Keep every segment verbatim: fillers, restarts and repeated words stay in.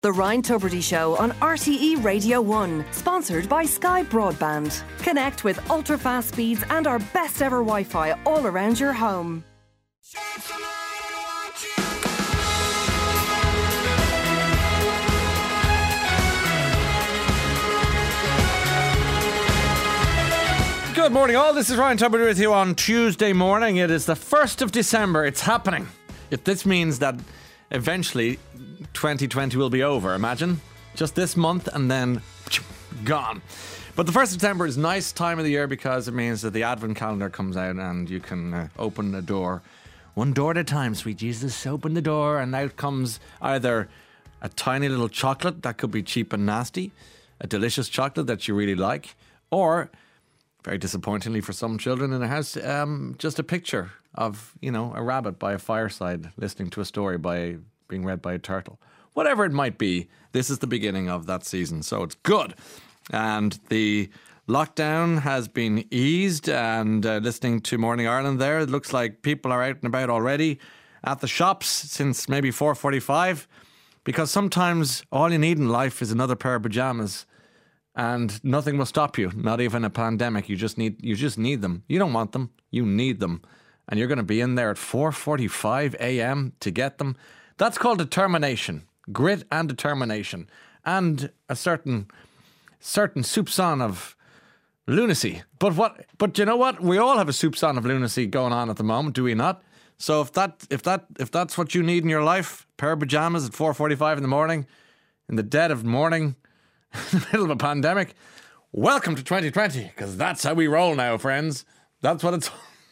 The Ryan Tubridy Show on R T E Radio one, sponsored by Sky Broadband. Connect with ultra-fast speeds and our best ever Wi-Fi all around your home. Good morning all, this is Ryan Tubridy with you on Tuesday morning. It is the first of December, it's happening. If this means that eventually twenty twenty will be over, imagine. Just this month and then gone. But the first of September is a nice time of the year because it means that the Advent calendar comes out and you can uh, open a door. One door at a time, sweet Jesus. Open the door and out comes either a tiny little chocolate that could be cheap and nasty, a delicious chocolate that you really like, or, very disappointingly for some children in the house, um, just a picture of, you know, a rabbit by a fireside listening to a story by being read by a turtle. Whatever it might be, this is the beginning of that season, so it's good. And the lockdown has been eased, and uh, listening to Morning Ireland there, it looks like people are out and about already at the shops since maybe four forty-five, because sometimes all you need in life is another pair of pajamas. And nothing will stop you, not even a pandemic. You just need you just need them. You don't want them, you need them. And you're going to be in there at four forty-five a.m. to get them. That's called determination, grit and determination, and a certain certain soupçon of lunacy. But what? But you know what? We all have a soupçon of lunacy going on at the moment, do we not? So if that if that if that's what you need in your life, a pair of pajamas at four forty-five in the morning, in the dead of morning, in the middle of a pandemic, welcome to twenty twenty, because that's how we roll now, friends. That's what it's...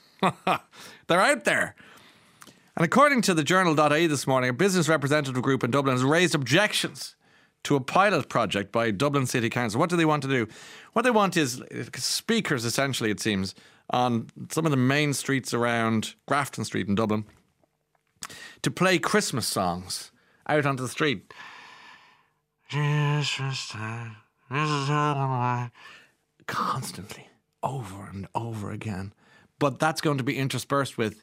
They're out there. And according to the journal dot I E this morning, a business representative group in Dublin has raised objections to a pilot project by Dublin City Council. What do they want to do? What they want is speakers, essentially, it seems, on some of the main streets around Grafton Street in Dublin to play Christmas songs out onto the street. Constantly, over and over again. But that's going to be interspersed with,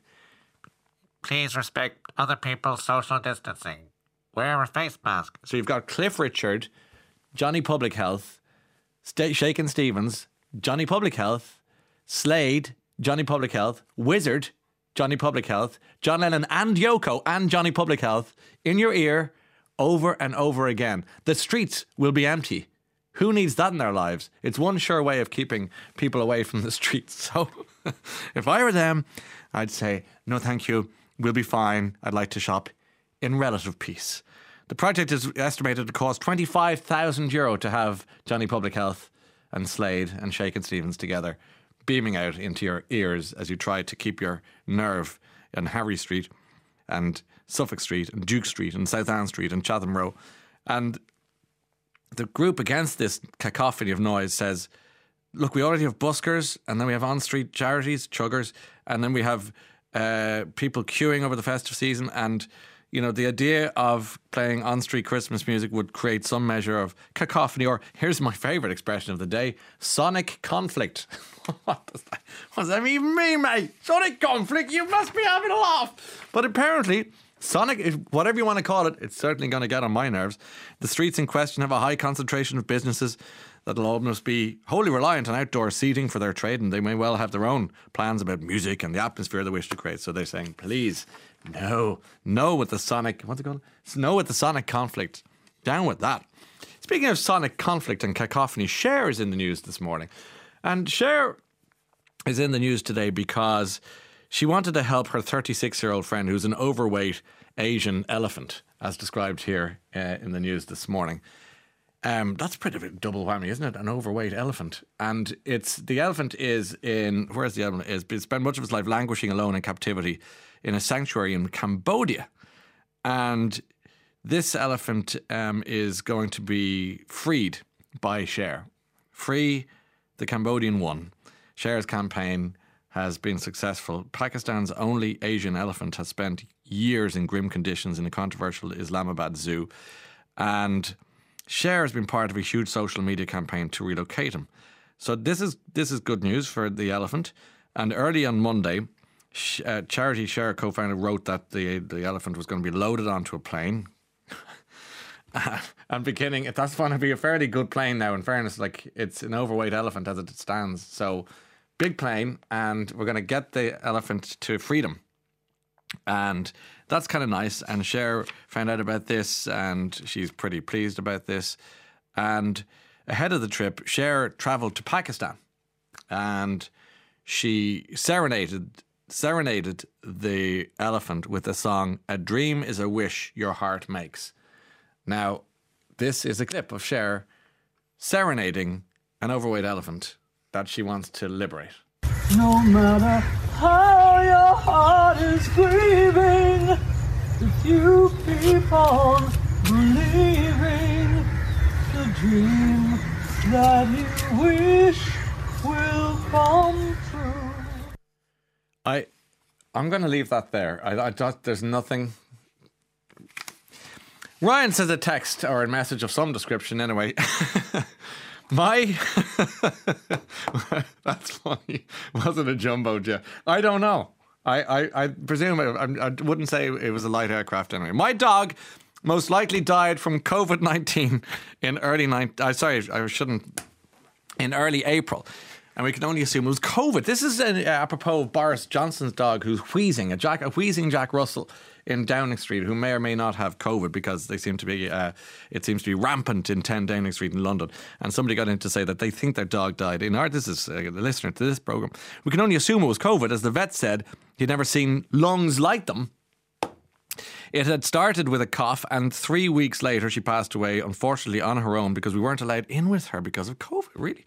please respect other people's social distancing. Wear a face mask. So you've got Cliff Richard, Johnny Public Health, St- Shakin' Stevens, Johnny Public Health, Slade, Johnny Public Health, Wizard, Johnny Public Health, John Lennon and Yoko and Johnny Public Health in your ear over and over again. The streets will be empty. Who needs that in their lives? It's one sure way of keeping people away from the streets. So if I were them, I'd say, no thank you, we'll be fine. I'd like to shop in relative peace. The project is estimated to cost twenty-five thousand euro to have Johnny Public Health and Slade and Shakin' Stevens together, beaming out into your ears as you try to keep your nerve on Harry Street and Suffolk Street and Duke Street and South Anne Street and Chatham Row. And the group against this cacophony of noise says, look, we already have buskers, and then we have on-street charities, chuggers, and then we have uh, people queuing over the festive season. And, you know, the idea of playing on-street Christmas music would create some measure of cacophony, or, here's my favourite expression of the day, sonic conflict. What does that, what does that even mean, mate? Sonic conflict? You must be having a laugh. But apparently, sonic, whatever you want to call it, it's certainly going to get on my nerves. The streets in question have a high concentration of businesses that'll almost be wholly reliant on outdoor seating for their trade, and they may well have their own plans about music and the atmosphere they wish to create. So they're saying, please, no, no with the sonic, what's it called? No with the sonic conflict. Down with that. Speaking of sonic conflict and cacophony, Cher is in the news this morning. And Cher is in the news today because she wanted to help her thirty-six-year-old friend who's an overweight Asian elephant, as described here uh, in the news this morning. Um, that's pretty big double whammy, isn't it? An overweight elephant. And it's the elephant is in, where's the elephant? Is He spent much of his life languishing alone in captivity in a sanctuary in Cambodia. And this elephant um, is going to be freed by Cher. Free the Cambodian one. Cher's campaign has been successful. Pakistan's only Asian elephant has spent years in grim conditions in a controversial Islamabad zoo. And Cher has been part of a huge social media campaign to relocate him. So this is this is good news for the elephant. And early on Monday, uh, Charity Cher co-founder wrote that the the elephant was going to be loaded onto a plane and beginning, that's going to be a fairly good plane now, in fairness. Like, it's an overweight elephant as it stands. So, big plane, and we're going to get the elephant to freedom. And that's kind of nice. And Cher found out about this, and she's pretty pleased about this. And ahead of the trip, Cher travelled to Pakistan, and she serenaded serenaded the elephant with the song "A Dream is a Wish Your Heart Makes." Now, this is a clip of Cher serenading an overweight elephant that she wants to liberate. No matter how your heart is grieving, if you keep on believing, the dream that you wish will come true. I, I'm going to leave that there. I, I just, there's nothing. Ryan says a text or a message of some description anyway. My, that's funny. Was it a jumbo jet? I don't know. I, I, I presume, it, I, I wouldn't say it was a light aircraft anyway. My dog most likely died from covid nineteen in early, nine, uh, sorry, I shouldn't, in early April. And we can only assume it was COVID. This is uh, apropos of Boris Johnson's dog who's wheezing, a, Jack, a wheezing Jack Russell in Downing Street, who may or may not have COVID because they seem to be, uh, it seems to be rampant in ten Downing Street in London. And somebody got in to say that they think their dog died. In our, this is a listener to this programme. We can only assume it was COVID, as the vet said he'd never seen lungs like them. It had started with a cough, and three weeks later she passed away, unfortunately on her own, because we weren't allowed in with her because of COVID, really.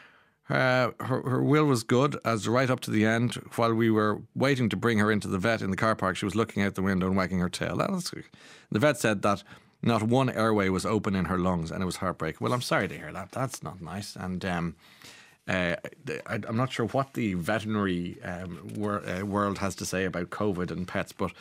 Uh, her, her will was good, as right up to the end, while we were waiting to bring her into the vet in the car park, she was looking out the window and wagging her tail. That was, the vet said that not one airway was open in her lungs, and it was heartbreaking. Well, I'm sorry to hear that. That's not nice. And um, uh, I, I'm not sure what the veterinary um, wor- uh, world has to say about COVID and pets, but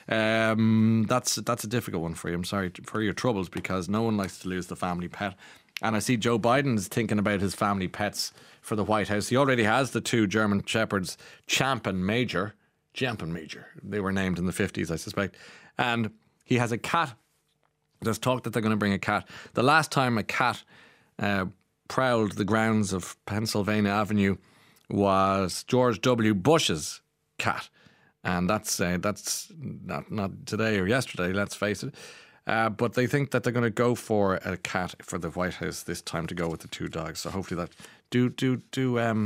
um, that's that's a difficult one for you. I'm sorry for your troubles, because no one likes to lose the family pet. And I see Joe Biden's thinking about his family pets for the White House. He already has the two German Shepherds, Champ and Major. Champ and Major. They were named in the fifties, I suspect. And he has a cat. There's talk that they're going to bring a cat. The last time a cat uh, prowled the grounds of Pennsylvania Avenue was George W. Bush's cat. And that's uh, that's not, not today or yesterday, let's face it. Uh, but they think that they're going to go for a cat for the White House this time to go with the two dogs. So hopefully that do do do um,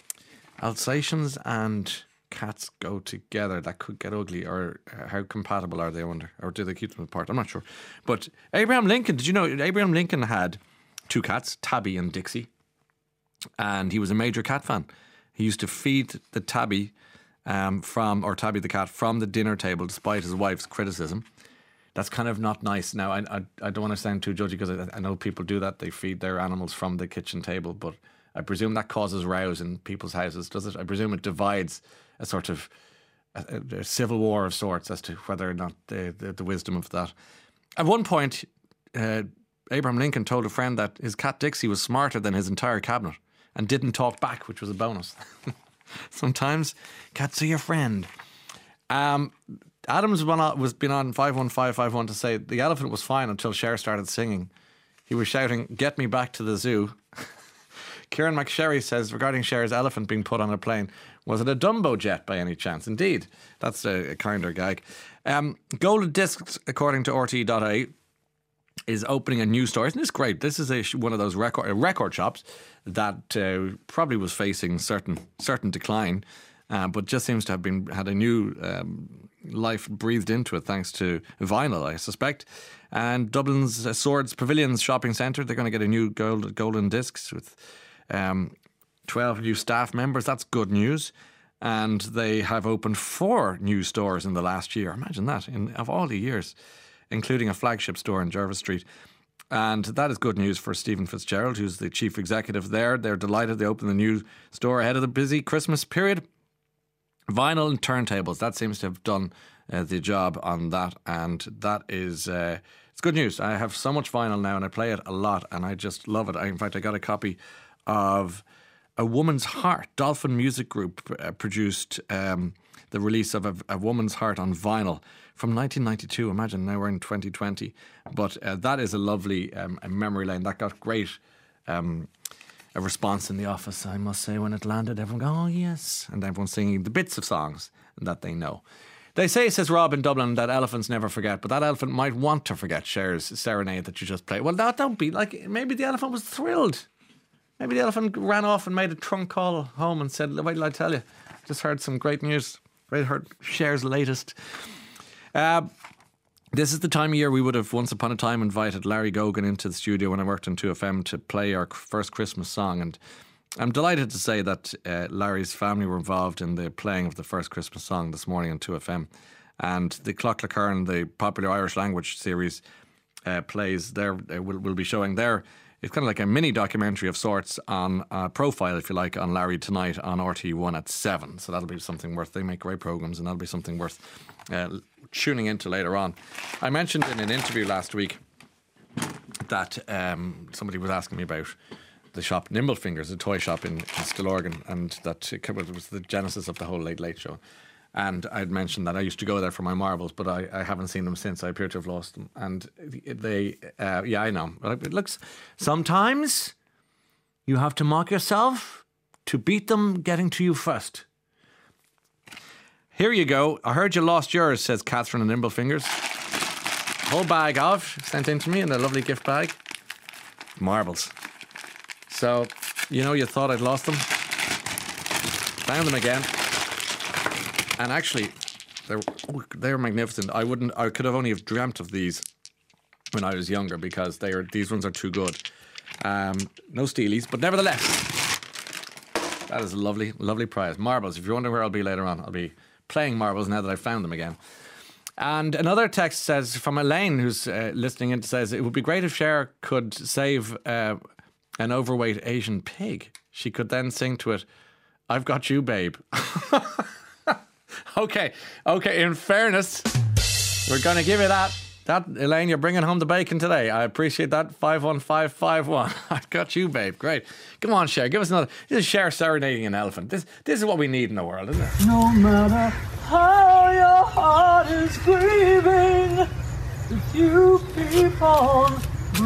Alsatians and cats go together. That could get ugly. Or how compatible are they? I wonder. Or do they keep them apart? I'm not sure. But Abraham Lincoln, did you know Abraham Lincoln had two cats, Tabby and Dixie, and he was a major cat fan. He used to feed the Tabby um, from or Tabby the cat from the dinner table, despite his wife's criticism. That's kind of not nice. Now, I I, I don't want to sound too judgy, because I, I know people do that. They feed their animals from the kitchen table, but I presume that causes rows in people's houses, does it? I presume it divides a sort of a, a civil war of sorts as to whether or not the, the, the wisdom of that. At one point, uh, Abraham Lincoln told a friend that his cat Dixie was smarter than his entire cabinet and didn't talk back, which was a bonus. Sometimes cats are your friend. Um... Adams was been on five one five five one to say the elephant was fine until Cher started singing. He was shouting, "Get me back to the zoo." Kieran McSherry says, regarding Cher's elephant being put on a plane, was it a Dumbo jet by any chance? Indeed. That's a, a kinder gag. Um, Golden Discs, according to R T E dot I E, is opening a new store. Isn't this great? This is a, one of those record, uh, record shops that uh, probably was facing certain certain decline, uh, but just seems to have been had a new um, life breathed into it thanks to vinyl, I suspect. And Dublin's uh, Swords Pavilions shopping centre, they're going to get a new gold, Golden Discs with um, twelve new staff members. That's good news. And they have opened four new stores in the last year. Imagine that, in of all the years, including a flagship store in Jervis Street. And that is good news for Stephen Fitzgerald, who's the chief executive there. They're delighted they opened the new store ahead of the busy Christmas period. Vinyl and turntables, that seems to have done uh, the job on that, and that is uh, it's good news. I have so much vinyl now and I play it a lot and I just love it. I, in fact, I got a copy of A Woman's Heart. Dolphin Music Group uh, produced um, the release of a, a Woman's Heart on vinyl from nineteen ninety-two. Imagine now we're in twenty twenty. But uh, that is a lovely um, a memory lane. That got great um, a response in the office, I must say, when it landed. Everyone go, oh yes. And everyone's singing the bits of songs that they know. They say, says Rob in Dublin, that elephants never forget, but that elephant might want to forget Cher's serenade that you just played. Well, that don't be like, maybe the elephant was thrilled. Maybe the elephant ran off and made a trunk call home and said, wait till I tell you, just heard some great news. Right, heard Cher's latest. Uh, this is the time of year we would have once upon a time invited Larry Gogan into the studio when I worked on two F M to play our first Christmas song, and I'm delighted to say that uh, Larry's family were involved in the playing of the first Christmas song this morning on two F M. And the Clock Lacurn, the popular Irish language series, uh, plays there, uh, will will be showing there. It's kind of like a mini documentary of sorts on a profile, if you like, on Larry tonight on R T one at seven. So that'll be something worth, they make great programmes, and that'll be something worth uh, tuning into later on. I mentioned in an interview last week that um, somebody was asking me about the shop Nimble Fingers, a toy shop in, in Stillorgan, and that it was the genesis of the whole Late Late Show. And I'd mentioned that I used to go there for my marbles, but I, I haven't seen them since. I appear to have lost them. And they, uh, yeah, I know. It looks, sometimes you have to mock yourself to beat them getting to you first. Here you go. I heard you lost yours, says Catherine and Nimble Fingers. Whole bag of, sent in to me in a lovely gift bag. Marbles. So, you know, you thought I'd lost them. Found them again. And actually, they're, they're magnificent. I wouldn't, I could have only have dreamt of these when I was younger, because they are, these ones are too good. Um, no steelies, but nevertheless, that is a lovely, lovely prize. Marbles. If you're wondering where I'll be later on, I'll be playing marbles now that I've found them again. And another text says, from Elaine, who's uh, listening in, says, it would be great if Cher could save uh, an overweight Asian pig. She could then sing to it, I've got you, babe. Okay, okay, in fairness, we're going to give you that. That, Elaine, you're bringing home the bacon today. I appreciate that. five one five five one. I've got you, babe. Great. Come on, Cher, give us another. This is Cher serenading an elephant. This this is what we need in the world, isn't it? No matter how your heart is grieving, if you keep on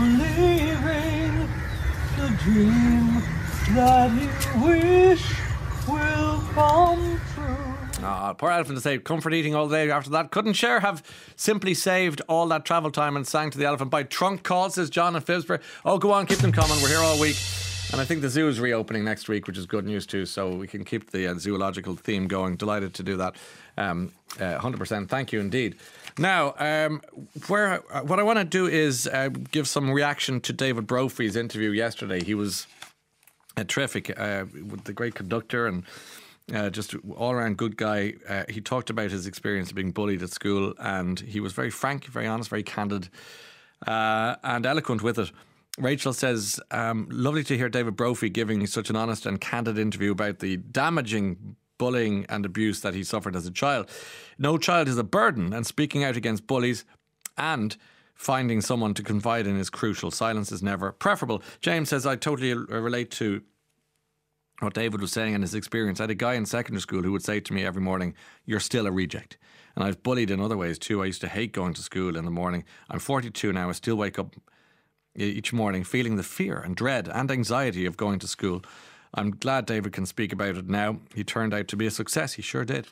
believing, the dream that you wish will come true. Ah, poor elephant to say comfort eating all day after that. Couldn't Cher have simply saved all that travel time and sang to the elephant by trunk call, says John in Phibsborough. Oh, go on, keep them coming. We're here all week. And I think the zoo is reopening next week, which is good news too, so we can keep the uh, zoological theme going. Delighted to do that. Um, uh, one hundred percent. Thank you indeed. Now, um, where uh, what I want to do is uh, give some reaction to David Brophy's interview yesterday. He was uh, terrific, uh, with the great conductor and Uh, just all-around good guy. Uh, he talked about his experience of being bullied at school, and he was very frank, very honest, very candid, uh, and eloquent with it. Rachel says, um, lovely to hear David Brophy giving such an honest and candid interview about the damaging bullying and abuse that he suffered as a child. No child is a burden, and speaking out against bullies and finding someone to confide in is crucial. Silence is never preferable. James says, I totally relate to what David was saying in his experience. I had a guy in secondary school who would say to me every morning, you're still a reject. And I was bullied in other ways too. I used to hate going to school in the morning. I'm forty-two now. I still wake up each morning feeling the fear and dread and anxiety of going to school. I'm glad David can speak about it now. He turned out to be a success. He sure did.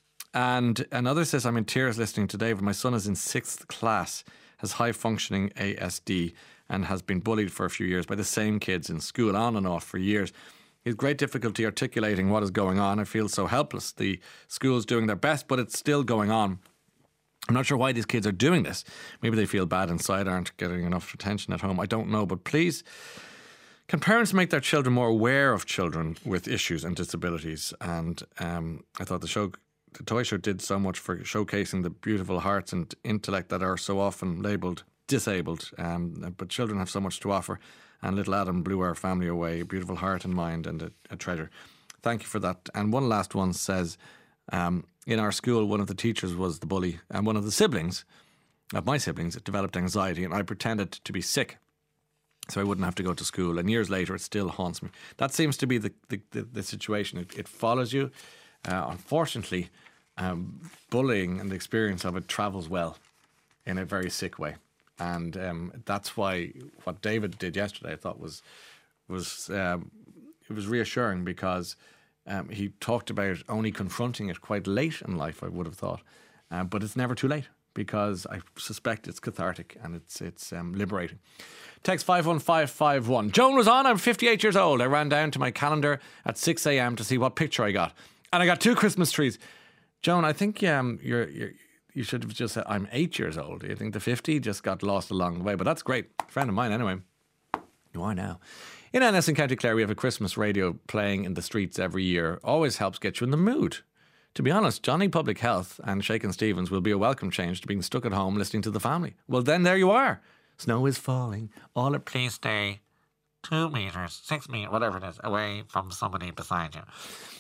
And another says, I'm in tears listening to David. My son is in sixth class, has high functioning A S D, and has been bullied for a few years by the same kids in school, on and off for years. He has great difficulty articulating what is going on. I feel so helpless. The school's doing their best, but it's still going on. I'm not sure why these kids are doing this. Maybe they feel bad inside, aren't getting enough attention at home. I don't know. But please, can parents make their children more aware of children with issues and disabilities? And um, I thought the show, the toy show did so much for showcasing the beautiful hearts and intellect that are so often labelled disabled. Um, but children have so much to offer. And little Adam blew our family away. A beautiful heart and mind and a, a treasure. Thank you for that. And one last one says, um, in our school, one of the teachers was the bully, and one of the siblings, of my siblings, developed anxiety, and I pretended to be sick so I wouldn't have to go to school. And years later, it still haunts me. That seems to be the, the, the, the situation. It, it follows you, uh, unfortunately, um, bullying and the experience of it travels well in a very sick way. And um, that's why what David did yesterday, I thought was was um, it was reassuring, because um, he talked about only confronting it quite late in life, I would have thought, uh, but it's never too late, because I suspect it's cathartic and it's it's um, liberating. Text five one five five one. Joan was on. I'm fifty-eight years old. I ran down to my calendar at six a.m. to see what picture I got, and I got two Christmas trees. Joan, I think um, you're you're. You should have just said, I'm eight years old. I think the fifty just got lost along the way. But that's great. Friend of mine, anyway. You are now. In Ennis in County Clare, we have a Christmas radio playing in the streets every year. Always helps get you in the mood. To be honest, Johnny Public Health and Shakin' Stevens will be a welcome change to being stuck at home listening to the family. Well, then there you are. Snow is falling. All at Please stay two metres, six metres, whatever it is, away from somebody beside you.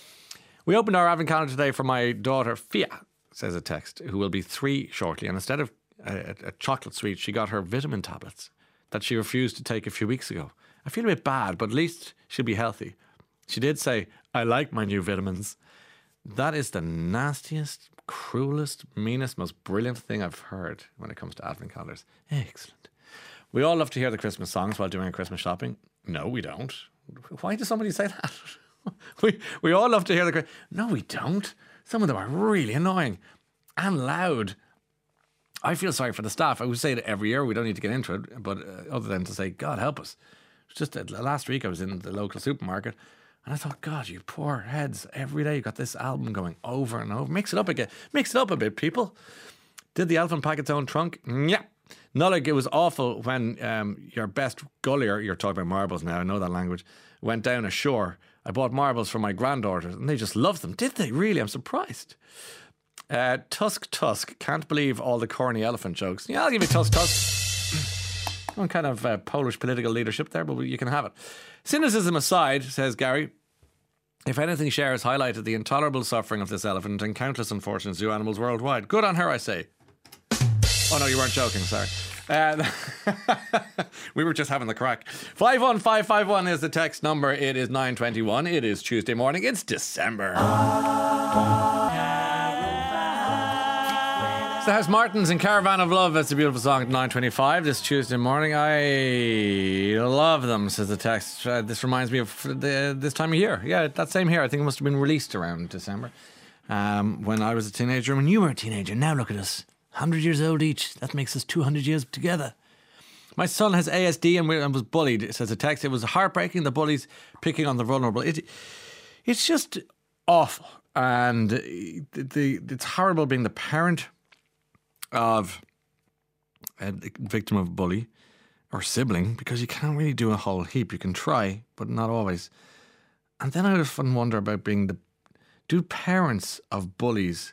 We opened our advent calendar today for my daughter, Fia, says a text, who will be three shortly. And instead of a, a chocolate sweet, she got her vitamin tablets that she refused to take a few weeks ago. I feel a bit bad, but at least she'll be healthy. She did say, I like my new vitamins. That is the nastiest, cruelest, meanest, most brilliant thing I've heard when it comes to advent calendars. Excellent. We all love to hear the Christmas songs while doing our Christmas shopping. No, we don't. Why does somebody say that? we we all love to hear the... No, we don't. Some of them are really annoying and loud. I feel sorry for the staff. I would say it every year. We don't need to get into it, but uh, other than to say, God help us. It's just uh, last week I was in the local supermarket and I thought, God, you poor heads. Every day you got this album going over and over. Mix it up again. Mix it up a bit, people. Did the elephant pack its own trunk? Yeah. Not like it was awful when um, your best gullier, you're talking about marbles now, I know that language, went down ashore. I bought marbles for my granddaughters and they just loved them. Did they really? I'm surprised. Uh, Tusk Tusk. Can't believe all the corny elephant jokes. Yeah, I'll give you Tusk Tusk. One kind of uh, Polish political leadership there, but you can have it. Cynicism aside, says Gary, if anything, Cher has highlighted the intolerable suffering of this elephant and countless unfortunate zoo animals worldwide. Good on her, I say. Oh no, you weren't joking, sorry. Uh, we were just having the crack. five one five five one is the text number. It is nine twenty-one. It is Tuesday morning. It's December. It's the House Martins and Caravan of Love. That's a beautiful song at nine twenty-five this Tuesday morning. I love them, says the text. Uh, this reminds me of the, this time of year. Yeah, that same year. I think it must have been released around December um, when I was a teenager. When you were a teenager. Now look at us. one hundred years old each. That makes us two hundred years together. My son has A S D and was bullied, it says a text. It was heartbreaking, the bullies picking on the vulnerable. It, it's just awful. And the, the, it's horrible being the parent of a victim of a bully or sibling, because you can't really do a whole heap. You can try, but not always. And then I often wonder about being the... Do parents of bullies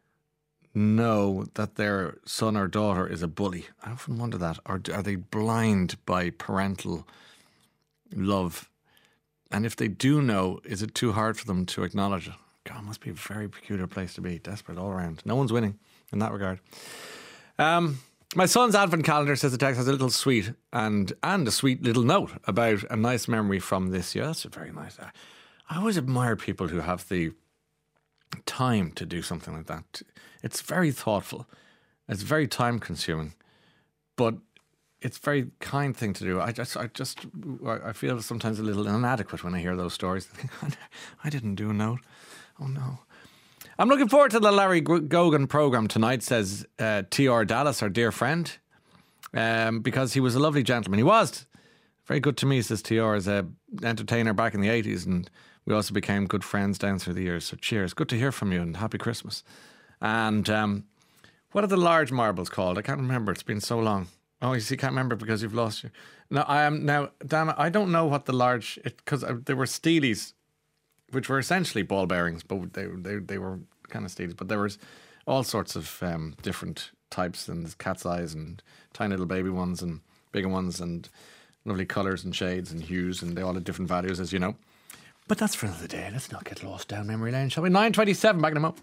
know that their son or daughter is a bully? I often wonder that. Or are they blind by parental love? And if they do know, is it too hard for them to acknowledge it? God, it must be a very peculiar place to be. Desperate all around. No one's winning in that regard. Um, my son's advent calendar, says the text, has a little sweet and and a sweet little note about a nice memory from this year. That's very nice. I always admire people who have the time to do something like that. It's very thoughtful. It's very time consuming, but it's a very kind thing to do. I just, I just, I feel sometimes a little inadequate when I hear those stories. I didn't do a note. Oh no. I'm looking forward to the Larry Gogan programme tonight, says uh, T R Dallas, our dear friend, um, because he was a lovely gentleman. He was very good to me, says T R, as an entertainer back in the eighties, and we also became good friends down through the years. So cheers. Good to hear from you and happy Christmas. And um, what are the large marbles called? I can't remember. It's been so long. Oh, you see, can't remember because you've lost your... No, I am now, damn it, I don't know what the large... Because there were Steelies, which were essentially ball bearings, but they they they were kind of Steelies. But there was all sorts of um, different types, and there's cat's eyes and tiny little baby ones and bigger ones and lovely colours and shades and hues, and they all had different values, as you know. But that's for another day. Let's not get lost down memory lane, shall we? nine twenty-seven, back in a moment.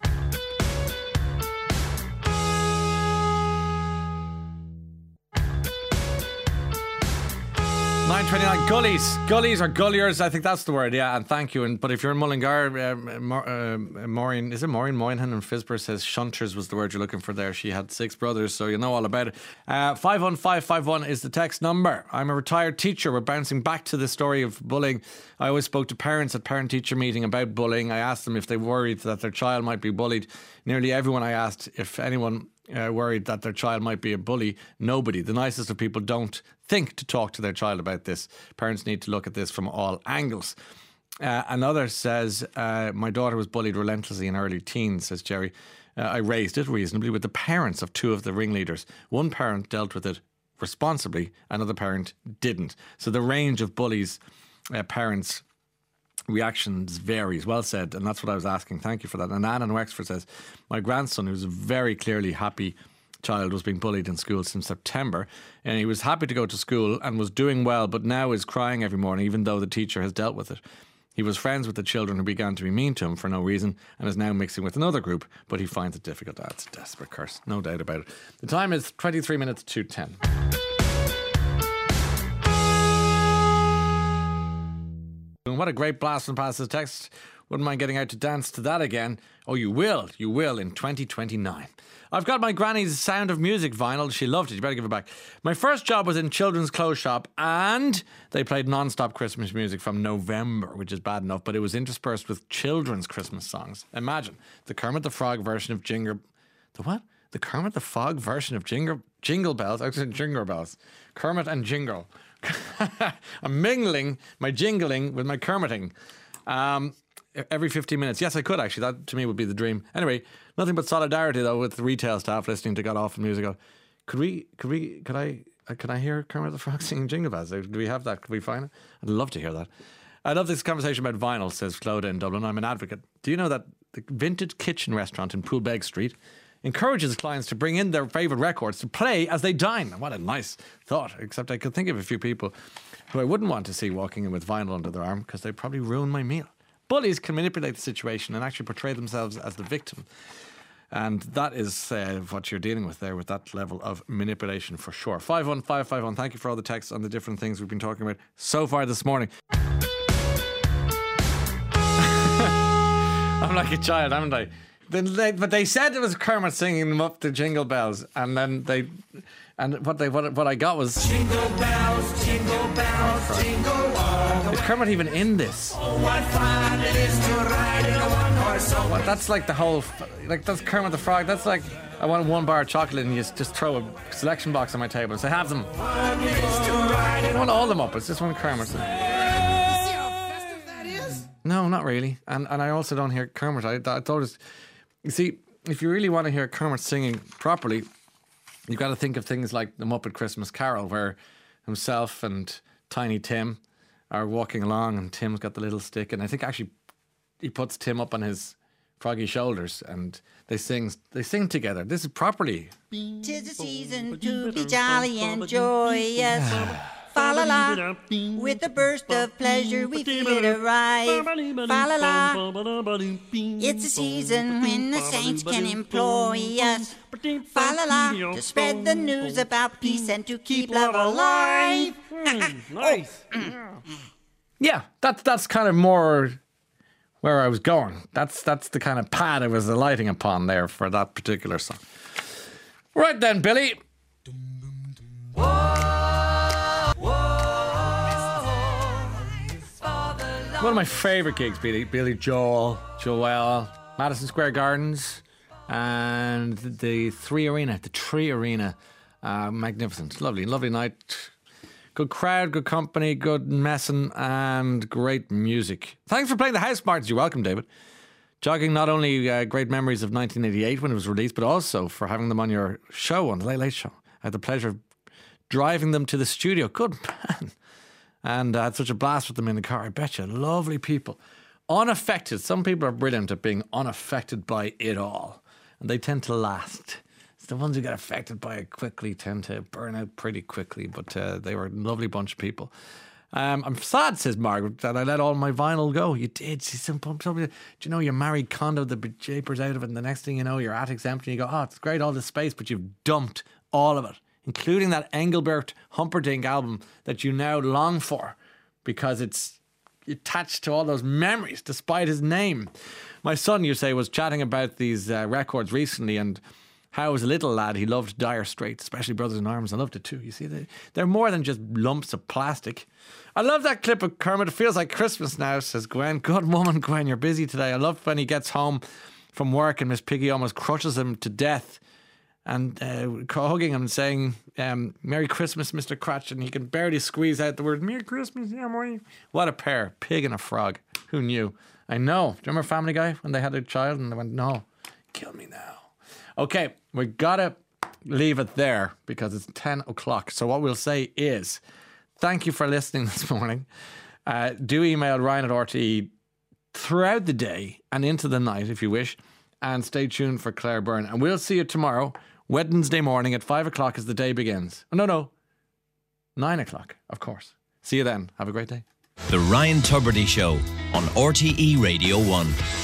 nine twenty-nine, gullies. Gullies or gulliers, I think that's the word, yeah, and thank you. And But if you're in Mullingar, uh, Mar- uh, Maureen, is it Maureen Moynihan in Fisber says shunters was the word you're looking for there. She had six brothers, so you know all about it. Uh, five one five five one is the text number. I'm a retired teacher. We're bouncing back to the story of bullying. I always spoke to parents at parent-teacher meeting about bullying. I asked them if they worried that their child might be bullied. Nearly everyone I asked if anyone Uh, worried that their child might be a bully. Nobody. The nicest of people don't think to talk to their child about this. Parents need to look at this from all angles. Uh, another says, uh, my daughter was bullied relentlessly in early teens, says Jerry. Uh, I raised it reasonably with the parents of two of the ringleaders. One parent dealt with it responsibly, another parent didn't. So the range of bullies, uh, parents' reactions varies. Well said, and that's what I was asking. Thank you for that. And Anne in Wexford says, my grandson, who's a very clearly happy child, was being bullied in school since September, and he was happy to go to school and was doing well, but now is crying every morning even though the teacher has dealt with it. He was friends with the children who began to be mean to him for no reason and is now mixing with another group, but he finds it difficult. That's a desperate curse, no doubt about it. The time is twenty-three minutes to ten. What a great blast from past this text. Wouldn't mind getting out to dance to that again. Oh, you will. You will in twenty twenty-nine. I've got my granny's Sound of Music vinyl. She loved it. You better give it back. My first job was in children's clothes shop, and they played non-stop Christmas music from November, which is bad enough, but it was interspersed with children's Christmas songs. Imagine the Kermit the Frog version of Jingle... The what? The Kermit the Frog version of Jingle... Jingle Bells? I said Jingle Bells. Kermit and Jingle. I'm mingling my jingling with my Kermiting um, every fifteen minutes. Yes, I could actually. That to me would be the dream. Anyway, nothing but solidarity though with the retail staff listening to God Awful Musical. Could we? Could we? Could I? Uh, could I hear Kermit the Frog singing Jingle Bells? Do we have that? Could we find it? I'd love to hear that. I love this conversation about vinyl, says Clodagh in Dublin. I'm an advocate. Do you know that the Vintage Kitchen restaurant in Poolbeg Street encourages clients to bring in their favourite records to play as they dine? What a nice thought. Except I could think of a few people who I wouldn't want to see walking in with vinyl under their arm because they'd probably ruin my meal. Bullies can manipulate the situation and actually portray themselves as the victim. And that is uh, what you're dealing with there, with that level of manipulation for sure. five one five five one, thank you for all the texts on the different things we've been talking about so far this morning. I'm like a child, haven't I? Then they, but they said it was Kermit singing them up to Jingle Bells, and then they, and what they what what I got was Jingle Bells, Jingle Bells, oh, Jingle all. Is Kermit even in this? Oh, what fun it is to ride in a one-horse open. Well, that's like the whole, like that's Kermit the Frog. That's like I want one bar of chocolate and you just, just throw a selection box on my table and say have them. I don't want all them up. It's just one Kermit. No, not really. And and I also don't hear Kermit. I, I thought it was... You see, if you really want to hear Kermit singing properly, you've got to think of things like the Muppet Christmas Carol, where himself and Tiny Tim are walking along and Tim's got the little stick, and I think actually he puts Tim up on his froggy shoulders and they sing they sing together. This is properly. Tis the season to be jolly and joyous. Fa la la, with a burst of pleasure we feel it arrive. Fa la la, it's a season when the saints can employ us. Fa la la, to spread the news about peace and to keep love alive. Nice. Yeah, that's that's kind of more where I was going. That's that's the kind of pad I was alighting upon there for that particular song. Right then, Billy. One of my favourite gigs, Billy, Billy Joel, Joel, Madison Square Gardens, and the Three Arena, the Tree Arena. Uh, magnificent, lovely, lovely night. Good crowd, good company, good messing, and great music. Thanks for playing the house, Martins. You're welcome, David. Jogging not only uh, great memories of nineteen eighty-eight when it was released, but also for having them on your show, on the Late Late Show. I had the pleasure of driving them to the studio. Good man. And I had such a blast with them in the car. I bet you, lovely people. Unaffected. Some people are brilliant at being unaffected by it all. And they tend to last. It's the ones who get affected by it quickly tend to burn out pretty quickly. But uh, they were a lovely bunch of people. Um, I'm sad, says Margaret, that I let all my vinyl go. You did. She's some, somebody, do you know your married condo, the japers out of it, and the next thing you know, your attic's empty and you go, oh, it's great, all this space, but you've dumped all of it including that Engelbert Humperdinck album that you now long for because it's attached to all those memories despite his name. My son, you say, was chatting about these uh, records recently and how as a little lad he loved Dire Straits, especially Brothers in Arms. I loved it too. You see, they, they're more than just lumps of plastic. I love that clip of Kermit. It feels like Christmas now, says Gwen. Good woman, Gwen, you're busy today. I love when he gets home from work and Miss Piggy almost crushes him to death and uh, hugging him and saying, um, Merry Christmas, Mister Cratchit. And he can barely squeeze out the word, Merry Christmas, yeah, Maury. What a pair. Pig and a frog. Who knew? I know. Do you remember Family Guy when they had a child and they went, no, kill me now. Okay, we gotta leave it there because it's ten o'clock. So what we'll say is, thank you for listening this morning. Uh, do email Ryan at R T E throughout the day and into the night if you wish. And stay tuned for Claire Byrne. And we'll see you tomorrow, Wednesday morning at five o'clock as the day begins. Oh, no, no. nine o'clock, of course. See you then. Have a great day. The Ryan Tubridy Show on R T E Radio one.